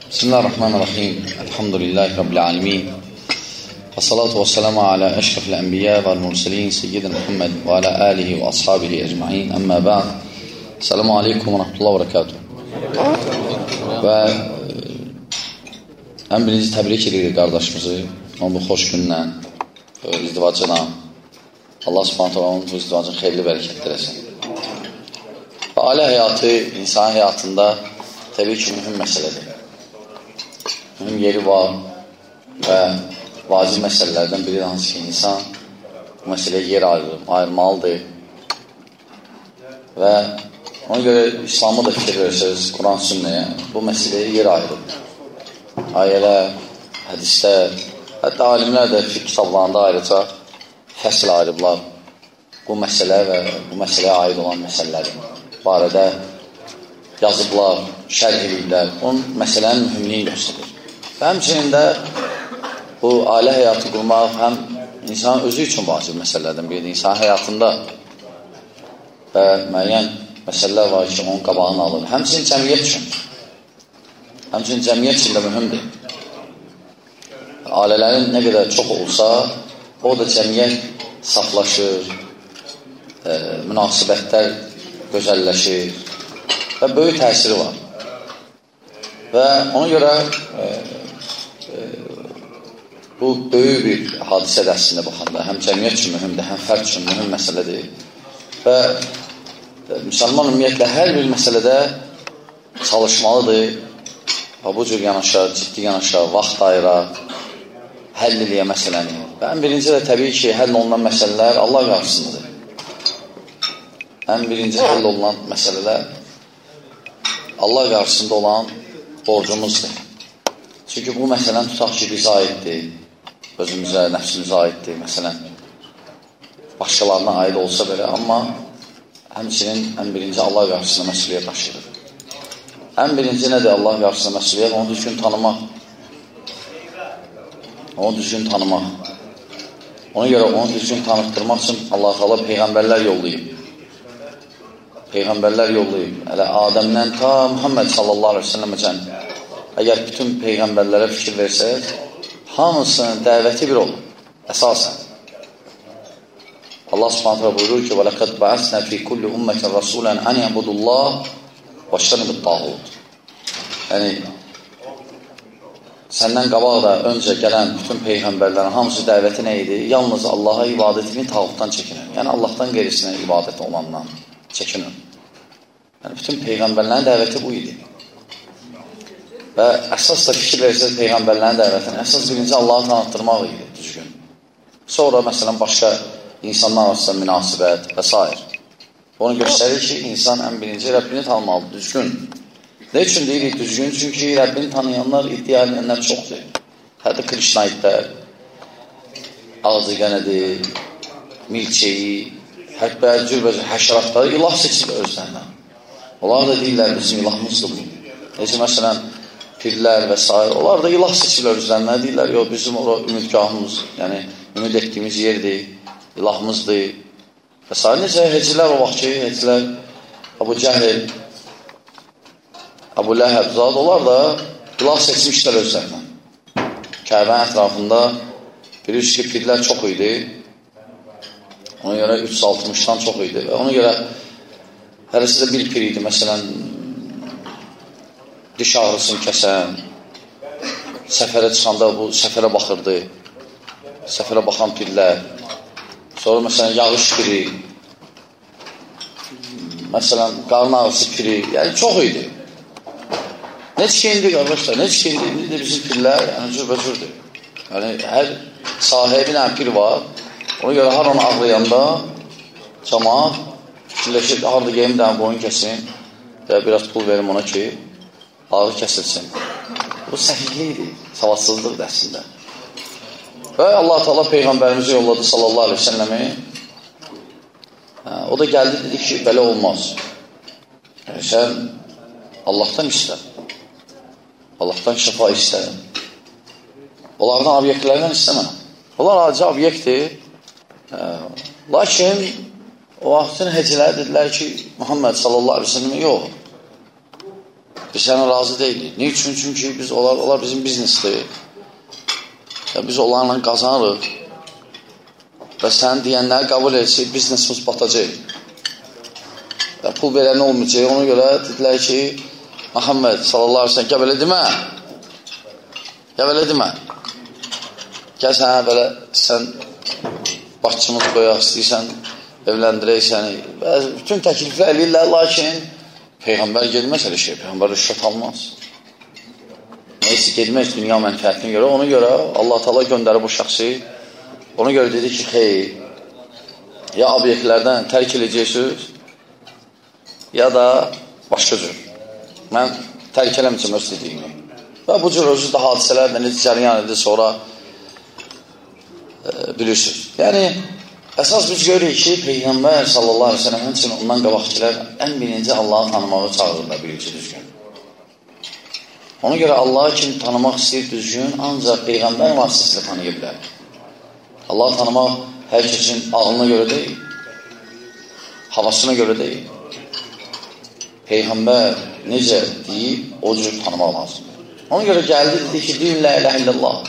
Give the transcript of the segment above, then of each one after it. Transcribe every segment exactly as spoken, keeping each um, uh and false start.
Bismillahirrahmanirrahim. Elhamdülillahi Rabbil alemin. Və salatu və selamu alə əşrafil ənbiyyə və mursalin seyyidin Muhammed və alə alihi və ashabihi ecmain. Əmmə ba'd. Selamu aleykum və rahmetullah və barakatuh. Və ən birinci təbrik edirik qardaşımızı onun bu xoş günlə, izdivacına. Allah subhanət hələ onun bu izdivacını xeyirli bərəkətlər etsin. Və ailə həyatı insan həyatında təbii ki, mühüm məsələdir. Mühüm yeri var və vacib məsələlərdən biri hansı ki, insan bu məsələyə yer ayırır, ayırmalıdır. Və ona görə İslamı da fikir verirsiniz, Quran sünnəyə bu məsələyə yer ayırır. Ayələr, hədislər, hətta alimlər də fiqh kitablarında ayrıca fəsil ayırıblar. Bu məsələ və bu məsələyə aid olan məsələləri barədə yazıblar, şərh ediblər. Onun məsələnin mühümliyini göstərir. Və həmçinin də bu ailə həyatı qurmaq həm insan özü üçün vacib məsələlərdən biridir. İnsan həyatında və müəyyən məsələlər var ki, onun qabağını alır. Həmçinin cəmiyyət üçün. Həmçinin cəmiyyət üçün də mühümdür. Ailələrin nə qədər çox olsa, o da cəmiyyət saflaşır, e, münasibətlər gözəlləşir və böyük təsiri var. Və ona görə e, e, bu böyük bir hadisədir əslində baxanda. Həm cəmiyyət üçün mühümdür, həm fərd üçün mühüm məsələdir. Və e, müsəlman ümumiyyətlə hər bir məsələdə çalışmalıdır. Və bu cür yanaşar, ciddi yanaşar, vaxt ayırar, həll eləyə məsələni. Və ən birinci də təbii ki, həll olunan məsələlər Allah qarşısındadır. Ən birinci həll olunan məsələlər Allah qarşısında olan borcumuzdur. Çünki bu məsələn tutaq ki, bizə aiddir, özümüzə, nəfsimizə aiddir, məsələn, başqalarına aid olsa belə, amma həmçinin ən birinci Allah qarşısında məsuliyyət daşıyır. Ən birinci nədir Allah qarşısında məsuliyyət? Onu düzgün tanımaq. Onu düzgün tanımaq. Ona görə onu düzgün tanıtdırmaq üçün Allah Teala peyğəmbərlər yollayıb. Peyğəmbərlər yollayıb. Hələ Adəmdən ta Muhammed sallallahu aleyhi ve selleməcən əgər bütün peyğəmbərlərə fikir versək, hamısının dəvəti bir olur. Əsasən. Allah subhanətlə buyurur ki, وَلَقَدْ بَعَثْنَا فِي كُلِّ أُمَّةٍ رَسُولًا أَنْ يَعْبُدُوا اللّٰهَ وَاجْتَنِبُوا الطَّاغُوتَ. Yəni, səndən qabaq da öncə gələn bütün peyğəmbərlərin hamısı dəvəti nə idi? Yalnız Allaha ibadətini tağutdan çəkinir. Yəni, Allahdan qeyrisinə ibadət olandan çəkinir. Yəni, bütün peyğəmbərlərin dəvəti bu idi. Və əsas da fikir verirsiniz peyğəmbərlərin dəvətini. Əsas birinci Allahı tanıtdırmaq idi düzgün. Sonra, məsələn, başqa insanlar arasında münasibət və s. Onu göstərir ki, insan ən birinci Rəbbini tanımalıdır, düzgün. Ne üçün deyirik düzgün? Çünki Rəbbini tanıyanlar, iddia edənlər çoxdur. Hətta Krişnaitlər, ağzıqənədir, milçeyi, hətta cürbəcə həşəratları ilah seçir özlərinə. Onlar da deyirlər, bizim ilahımızdır bu. Necə məsələn, pirlər və s. Onlar da ilah seçirlər özlərinə. Deyirlər, yox, bizim o ümidgahımız, yəni ümid etdiyimiz yerdir, ilahımızdır və s. Necə hecilər o vaxt ki, hecilər Əbu Cəhil, Əbu Ləhəb zad, onlar da ilah seçmişlər özlərindən. Kəbənin ətrafında bilirsiniz ki, pirlər çox idi. Ona görə üç yüz altmışdan çox idi. Və ona görə hərəsi də bir pir idi. Məsələn, diş ağrısını kəsən, səfərə çıxanda bu səfərə baxırdı. Səfərə baxan pirlər. Sonra məsələn, yağış piri, məsələn, qarın ağrısı piri. Yəni, çox idi. Necə ki, indi qardaşlar, necə ki, indi də bizim pirlər yəni, cürbəcürdür. Yəni, hər sahibin ən pir var. Ona görə hər onu ağlayanda cəmaat fikirləşir, harada geyim də boyun kəsin və biraz pul verim ona ki, ağrı kəsilsin. Bu səhihlikdir, savadsızlıqdır əslində. Və Allah-u Teala Peyğəmbərimizi yolladı sallallahu aleyhi ve selləmi. O da gəldi, dedi ki, belə olmaz. Yəni, sən Allahdan istər. Allahdan şəfa istər. Onlardan obyektlərdən istəmə. Onlar acı obyektdir. Lakin o vaxtın həcələri dedilər ki, Muhammed sallallahu aleyhi ve sellem yox. Biz sənə razı deyilik. Ne üçün? Çünki biz onlar, onlar bizim biznesdir. Ya biz onlarla qazanırıq. Və sən deyənləri qəbul etsək, biznesimiz batacaq. Ya pul verən olmayacaq. Ona görə dedilər ki, Muhammed sallallahu aleyhi ve sellem, gəl belə demə. Gəl belə demə. Gəl sənə belə, sən başçımız qoyaq, istəyirsən, evləndirək səni. Bütün təkliflər eləyirlər, lakin Peyğəmbər gedməz elə şey. Peyğəmbər rüşvət almaz. Neyse gedməz dünya mənfəətini görə. Ona görə Allah Teala göndərir bu şəxsi. Ona görə dedi ki, xeyr, ya obyektlərdən tərk edəcəksiniz, ya da başqa cür. Mən tərk eləməyəcəm öz dediyimi. Və bu cür özü də hadisələrlə necə cəryan edir, sonra e, bilirsiniz. Yəni, əsas biz görürük ki, Peyğəmbər sallallahu aleyhi ve sellem həmçinin ondan qabaqçılar ən birinci Allah'ı tanımağı çağırırlar birinci düzgün. Ona görə Allah'ı kim tanımaq istəyir düzgün, ancaq Peyğəmbər vasitəsilə tanıya bilər. Allah'ı tanımaq hər kəsin ağlına görə deyil, havasına görə deyil. Peyğəmbər necə deyib, o cür tanımaq lazımdır. Ona görə gəldi, dedi ki, deyin la ilahe illallah.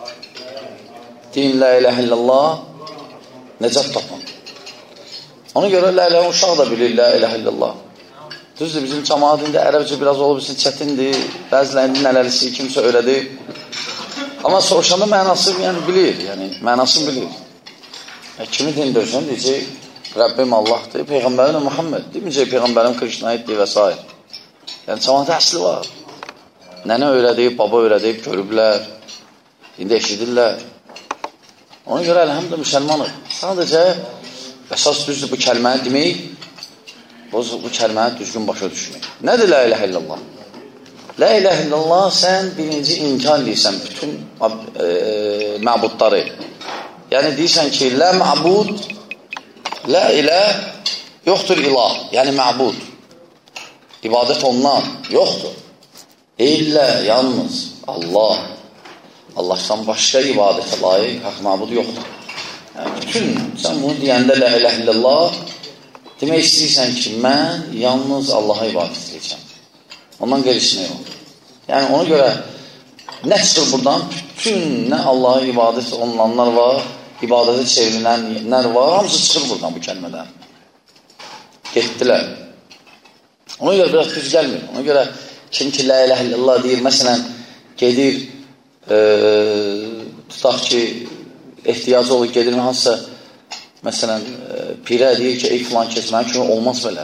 Deyin la ilahe illallah, nəcat tapın. Ona görə la ilahe uşaq da bilir la ilahe illallah. Düzdür, bizim cəmaatında ərəbcə biraz olub için çətindir. Bəzilərində nələrisi kimsə öyrədir. Amma soruşanda mənası yəni, bilir, yəni mənasını bilir. Yəni, kimi dində ölsən deyəcək, Rəbbim Allahdır, Peyğəmbərim də Muhammed, deməyəcək Peyğəmbərim Krişnaiddir və s. Yəni, cəmaatda əsli var. Nənə öyrədib, baba öyrədib, görüblər, indi eşidirlər. Ona görə əlhəmdə müsəlmanıq. Sadəcə, əsas düzdür bu kəlməni demək, bu, bu kəlməni düzgün başa düşmək. Nədir la ilahe illallah? La ilahe illallah, sən birinci inkar deyirsən bütün e, məbudları. Yəni deyirsən ki, la məbud, la ilah, yoxdur ilah, yəni məbud. İbadət ondan yoxdur. İllə, yalnız Allah. Allahdan başqa ibadətə layiq, haqq məbud yoxdur. Yəni, bütün, sən bunu deyəndə la ilahe illallah, demək istəyirsən ki, mən yalnız Allaha ibadət edəcəm. Ondan qeyrisinə yox. Yəni, ona görə nə çıxır buradan? Bütün nə Allah'a ibadət olunanlar var, ibadətə çevrilənlər var, hamısı çıxır buradan bu kəlmədən. Getdilər. Ona görə biraz düz gəlmir. Ona görə kim ki, la ilahe illallah deyir, məsələn, gedir, e, tutaq ki, ehtiyacı olur, gedir hansısa, məsələn, e, pirə deyir ki, ey filan keçmən kimi olmaz belə.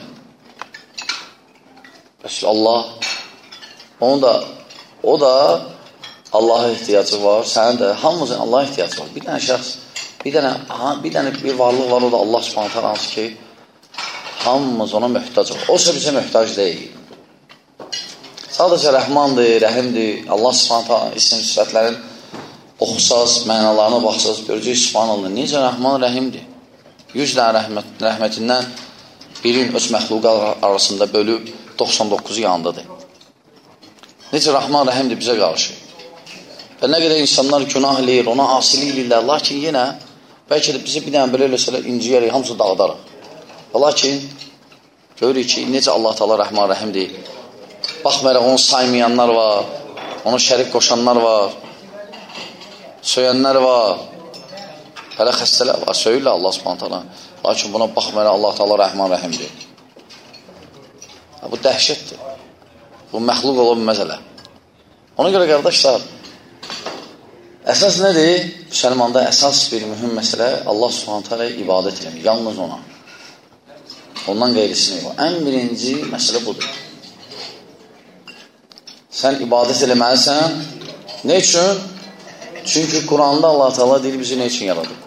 Bəs Allah, onu da, o da Allah'a ehtiyacı var, sənin də, hamımızın Allah'a ehtiyacı var. Bir dənə şəxs, bir dənə, aha, bir dənə bir varlıq var, o da Allah subhanahu ta'ala, hansı ki, hamımız ona möhtac var. O ise bizə möhtac deyil. Sadəcə rəhmandır, rəhimdir, Allah subhanahu ta'ala isim sifətlərin oxusaz, mənalarına baxsaz, görəcək subhanallah, necə rəhman, rəhimdir. yüz dənə rəhmət, rəhmətindən birin öz məxluqlar arasında bölüb doxsan doqquzu yanındadır. Necə Rahman Rəhimdir bizə qarşı. Və nə qədər insanlar günah eləyir, ona asili eləyirlər. Lakin yenə, bəlkə də bizə bir dənə belə eləsələr, inciyərik, hamısı dağıdarıq. Lakin, görürük ki, necə Allah Teala Rəhman Rəhimdir. Baxmayaraq, onu saymayanlar var, onu şərik qoşanlar var, söyənlər var, belə xəstələr var, söyürlər Allah Subhanahu Teala. Lakin buna baxmayaraq, Allah Teala Rəhman Rəhimdir. Bu dəhşətdir. Bu məxluq ola bilməz elə. Ona görə qardaşlar, əsas nədir? Müsəlmanda əsas bir mühüm məsələ Allah Subhanahu Teala ibadət eləmək, yalnız ona. Ondan qeyrisini yox. Ən birinci məsələ budur. Sən ibadət eləməlisən. Ne üçün? Çünki Quranda Allah Teala deyir bizi ne üçün yaradır?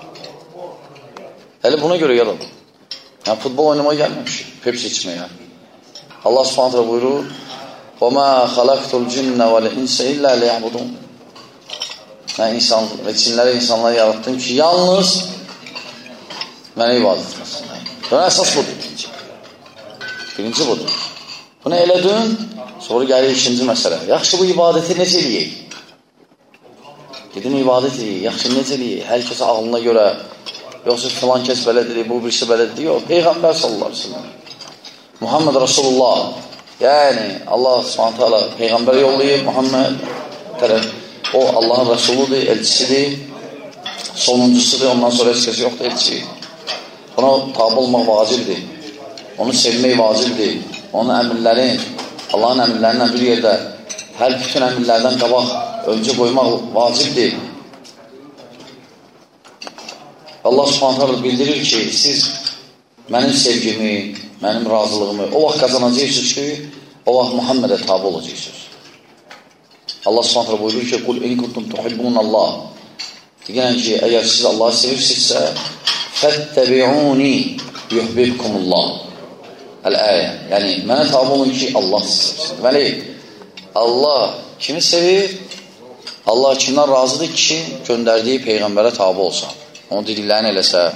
Elə buna görə yaradır. Yəni futbol oynamaya gəlməmiş, Pepsi içməyə. Allah Subhanahu Teala buyurur: وَمَا خَلَقْتُ الْجِنَّ وَالْاِنْسَ إِلَّا لِيَعْبُدُونَ. Yəni insan və cinləri insanları yarattım ki, yalnız mənə ibadət etməsinlər. Buna əsas budur. Birinci. birinci budur. Bunu elədin, sonra gəlir ikinci məsələ. Yaxşı bu ibadəti necə eləyək? Dedim ibadət eləyək, yaxşı necə eləyək? Hər kəsə ağlına görə, yoxsa filan kəs belədir, bu birisi belədir. Yox, Peyğəmbər sallallahu aleyhi ve sellem, Muhammed Rasulullah Yəni, Allah subhanət hala Peyğəmbər yollayıb, Muhammed tərəf, o Allahın rəsuludur, elçisidir, sonuncusudur, ondan sonra heç kəs yoxdur elçi. Buna tabi olmaq vacibdir, onu sevmək vacibdir, onun əmirlərin, Allahın əmirlərindən bir yerdə hər bütün əmirlərdən qabaq öncə qoymaq vacibdir. Allah subhanət hala bildirir ki, siz mənim sevgimi, mənim razılığımı o vaxt qazanacaqsınız ki, o vaxt Muhammedə tabi olacaqsınız. Allah subhanət hala buyurur ki, Qul in kuntum tuhibbun Allah. Deyən ki, əgər siz Allah'ı sevirsinizsə, fəttəbi'uni yuhbibkumullah. Əl-əyə. Yəni, mənə tabi olun ki, Allah siz sevsin. Deməli, Allah kimi sevir? Allah kimdən razıdır ki, göndərdiyi Peyğəmbərə tabi olsa, onu dediklərini eləsə,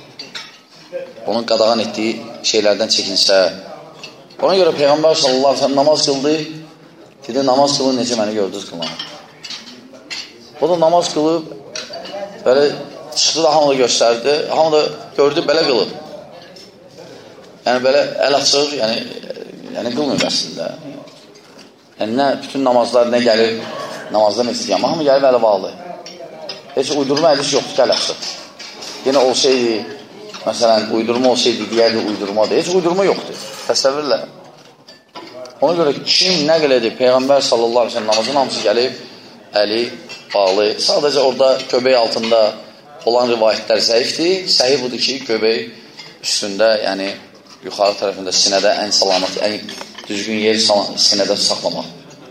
onun qadağan etdiyi şeylərdən çəkinsə. Ona görə Peyğəmbər sallallahu aleyhi ve sellem namaz qıldı. Dedi, namaz qılın, necə məni gördünüz qılan. O da namaz qılıb, belə çıxdı da hamı da göstərdi. Hamı da gördü, belə qılıb. Yəni, belə əl açır, yəni, yəni qılmıyor əslində. Yəni, nə, bütün namazlar nə gəlir, namazdan istəyəm. Hamı gəlib ələ bağlı. Heç uydurma ədiş yoxdur ki, əl açır. Yenə olsaydı, məsələn, uydurma olsaydı, deyərdi uydurmadır. Heç uydurma yoxdur. Təsəvvürlə. Ona görə kim nəql edib, Peyğəmbər sallallahu aleyhi ve sellem namazın hamısı gəlib, əli, bağlı. Sadəcə orada göbək altında olan rivayətlər zəifdir. Səhih budur ki, göbək üstündə, yəni yuxarı tərəfində sinədə ən salamat, ən düzgün yeri sinədə saxlamaq.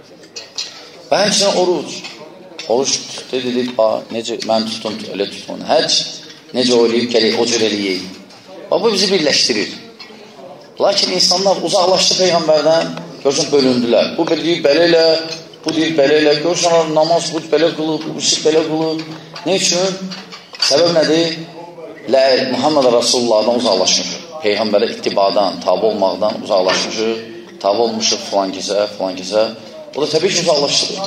Və həmçinin oruc. Oruç dedi, necə mən tutun, elə tutun. Həc necə oynayıb gələk, o cür eləyək. Bu bizi birləşdirir. Lakin insanlar uzaqlaşdı Peyğəmbərdən, görürsən, bölündülər. Bu deyir, belə elə, bu deyir, belə elə. Görürsən, namaz bu belə qılıb, bu belə qılıb. Ne üçün? Səbəb nədir? Muhammed Rasulullahdan uzaqlaşmışıq. Peyğəmbərə ittibadan, tabi olmaqdan uzaqlaşmışıq. Tabi olmuşuq filan kəsə, filan kəsə. O da təbii ki, uzaqlaşdırır.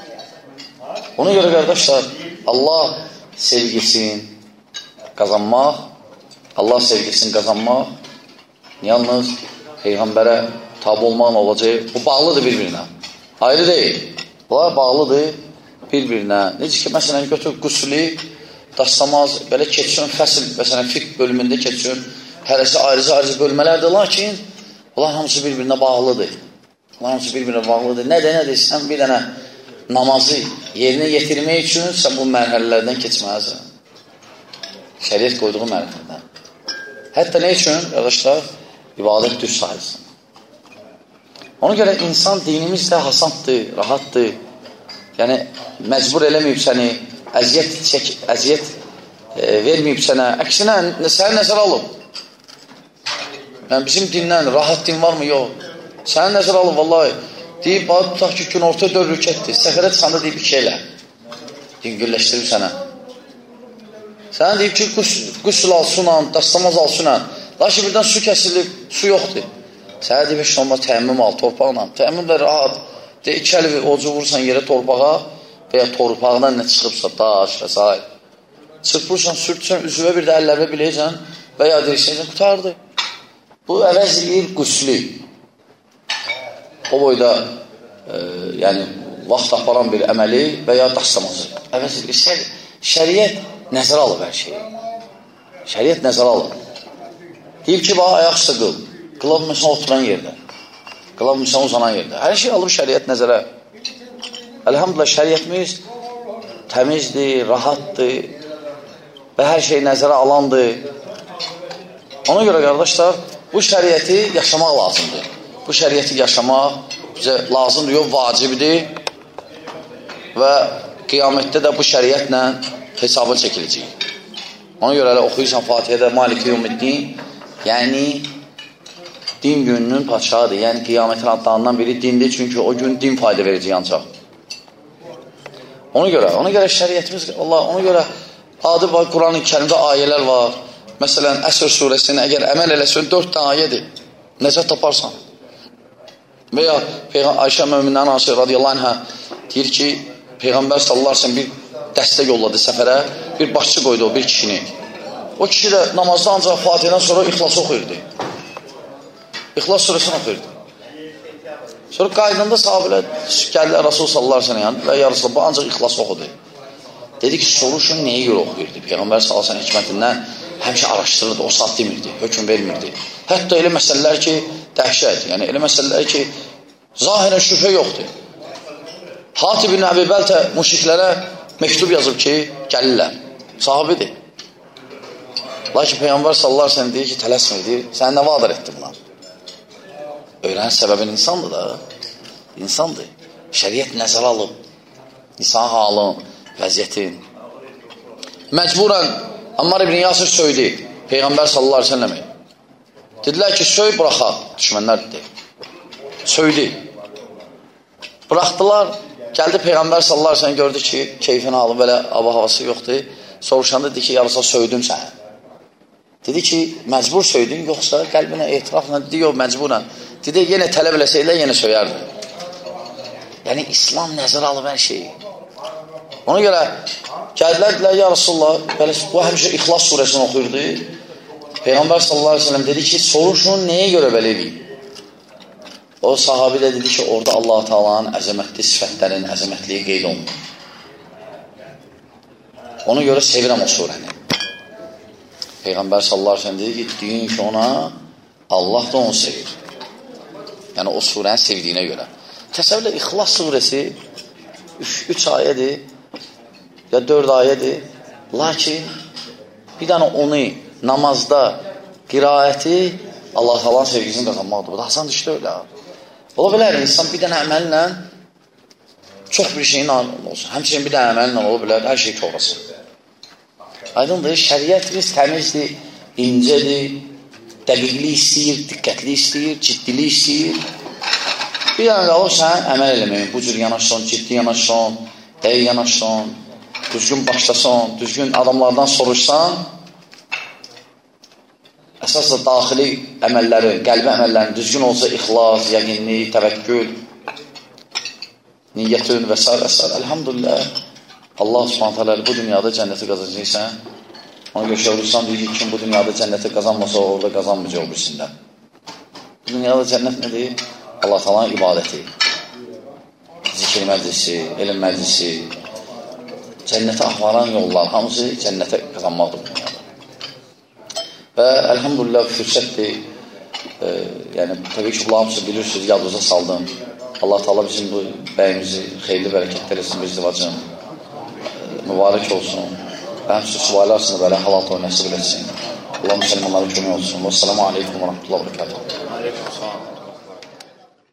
Ona görə, qardaşlar, Allah sevgisini qazanmaq, Allah sevgisini qazanmaq yalnız Peyğəmbərə tabi olmaqla olacaq. Bu bağlıdır bir-birinə. Ayrı deyil. Bunlar bağlıdır bir-birinə. Necə ki, məsələn, götür qüsülü, daşlamaz, belə keçsin, fəsil, məsələn, fiqh bölümündə keçsin, hərəsi ayrıca-ayrıca bölmələrdir, lakin bunlar hamısı bir-birinə bağlıdır. Bunlar hamısı bir-birinə bağlıdır. Nədir, nədir? Sən bir dənə namazı yerinə yetirmək üçün sən bu mərhələlərdən keçməlisən. Şəriət qoyduğu mərhələdən. Hətta nə üçün, qardaşlar? İbadət düz sayılsın. Ona görə insan dinimiz də hasanddır, rahatdır. Yəni, məcbur eləməyib səni, əziyyət, çək, əziyyət e, verməyib sənə. Əksinə, səni nəzər alıb. Yəni, bizim dindən rahat din varmı? Yox. Səni nəzər alıb, vallahi. Deyib, bax, tutaq ki, gün orta dörd rükətdir. Səxərə çıxanda deyib, iki elə. Din gülləşdirib sənə. Sənə deyib ki, qüsül al sunla, dastamaz al sunla. Lakin birdən su kəsilib, su yoxdur. Sənə deyib, heç olmaz, təəmmüm al, torpaqla. Təəmmüm də rahat. Deyib, iki əli ocu vurursan yerə torpağa və ya torpaqdan nə çıxıbsa, daş və s. Çırpırsan, sürtsən, üzvə bir də əllərlə biləyəcən və ya deyirsən, qutardı. Bu əvəz edir qüslü. O boyda e, yəni, vaxt aparan bir əməli və ya dastamazı. Əvəz edir. Şər şəriət nəzər alıb hər şeyi. Şəriət nəzər alıb. Deyib ki, bax, ayaq üstə qıl. Qılab məsələn oturan yerdə. Qılab məsələn uzanan yerdə. Hər şey alıb şəriət nəzərə. Əlhamdülillah, şəriətimiz təmizdir, rahatdır və hər şey nəzərə alandır. Ona görə, qardaşlar, bu şəriəti yaşamaq lazımdır. Bu şəriəti yaşamaq bizə lazımdır, yox, vacibdir və qiyamətdə də bu şəriətlə hesaba çəkiləcək. Ona görə elə oxuyursan Fatihədə Maliki Yevmiddin, yəni din gününün padşahıdır. Yəni qiyamətin adlarından biri dindir, çünki o gün din fayda verəcək ancaq. Ona görə, ona görə şəriətimiz, Allah, ona görə adı var, Quran-ı Kərimdə ayələr var. Məsələn, Əsr surəsini əgər əməl eləsən, dörd dənə ayədir. Necə taparsan? Və ya Ayşə Möminlərin Aşır radiyallahu anhə deyir ki, Peyğəmbər sallallahu aleyhi ve sellem bir dəstə yolladı səfərə, bir başçı qoydu o bir kişini. O kişi də namazda ancaq Fatihədən sonra İxlas oxuyurdu. İxlas surəsini oxuyurdu. Sonra qaydında sahabilər gəldi Rasul sallallahu əleyhi və səlləm və ya Rasulullah bu ancaq ixlas oxudu. Dedi ki, soruşun nəyə görə oxuyurdu? Peyğəmbər sallallahu əleyhi və səlləm hikmətindən həmişə araşdırırdı, o saat demirdi, hökm vermirdi. Hətta elə məsələlər ki, dəhşət, yəni elə məsələlər ki, zahirən şübhə yoxdur. Hatib ibn Əbi Bəltə müşriklərə məktub yazıb ki, gəlirlər. Sahabidir. Lakin Peyğəmbər sallallahu əleyhi və səlləm deyir ki, tələsmir, səni nə vadar etdi buna? Öyrənin səbəbin insandır da. İnsandır. Şəriət nəzərə alıb. İnsan halın, vəziyyətin. Məcburən Ammar ibn Yasir söydü Peyğəmbər sallallahu əleyhi və səlləmi. Dedilər ki, söy buraxaq. Düşmənlər dedi. Söydü. Buraxdılar. Gəldi Peyğəmbər sallallahu əleyhi və səlləm gördü ki, keyfini alıb, belə hava havası yoxdur. Soruşanda dedi ki, yarısa söydüm səni. Dedi ki, məcbur söydün, yoxsa qəlbinə etirafla dedi, yox, məcburən. Dedi, yenə tələb eləsəylə, yenə söyərdi. Yəni, İslam nəzərə alıb hər şeyi. Ona görə gəldilər, dedilər, ya Rasulullah, belə, bu həmişə İxlas surəsini oxuyurdu. Peyğəmbər sallallahu əleyhi və səlləm dedi ki, soruşun nəyə görə belə edeyim? O sahabi də dedi ki, orada Allah Taala'nın əzəmətli sifətlərin əzəmətliyi qeyd olunur. Ona görə sevirəm o surəni. Peyğəmbər sallallahu əleyhi və səlləm dedi ki, deyin ki, ona Allah da onu sevir. Yəni o surəni sevdiyinə görə. Təsəvvürlə İxlas surəsi üç ayədir, ya dörd ayədir. Lakin bir dənə onu namazda qiraəti Allah Taala'nın sevgisini qazanmaqdır. Bu da asan düşdü öyle. Ola bilər, insan bir dənə əməllə çox bir şeyin olsun. Həmçinin bir dənə əməllə ola bilər, hər şey korasın. Aydındır, şəriətimiz təmizdir, incədir, dəqiqlik istəyir, diqqətli istəyir, ciddilik istəyir. Bir dənə qalıb sən əməl eləməyin, bu cür yanaşsan, ciddi yanaşsan, dəqiq yanaşsan, düzgün başlasan, düzgün adamlardan soruşsan, əsasla daxili əməlləri, qəlbi əməllərin düzgün olsa, ixlas, yəqinlik, təvəkkül, niyyətün və s. və s. Elhamdülillah, Allah subhanahu teala bu dünyada cənnəti qazanacaqsan. Ona görə Şeyhülislam deyir ki, kim bu dünyada cənnəti qazanmasa, orada qazanmayacaq o birisində. Bu dünyada cənnət nədir? Allah Taala'nın ibadəti, zikir məclisi, elm məclisi, cənnətə ahvaran yollar, hamısı cənnətə qazanmaqdır bu dünyada. Və elhamdülillah fürsətdir. E, yəni, təbii ki, bunlar hamısı bilirsiniz, yadınıza saldım. Allah Taala bizim bu bəyimizi xeyirli bərəkətlər etsin, bu izdivacın mübarək olsun. Və həmçinin suvalı arasında belə halal toy nəsib etsin. Allah müsəlmanlara kömək olsun. Vəssalamu aleykum və rəhmətullahi və bərəkatuhu.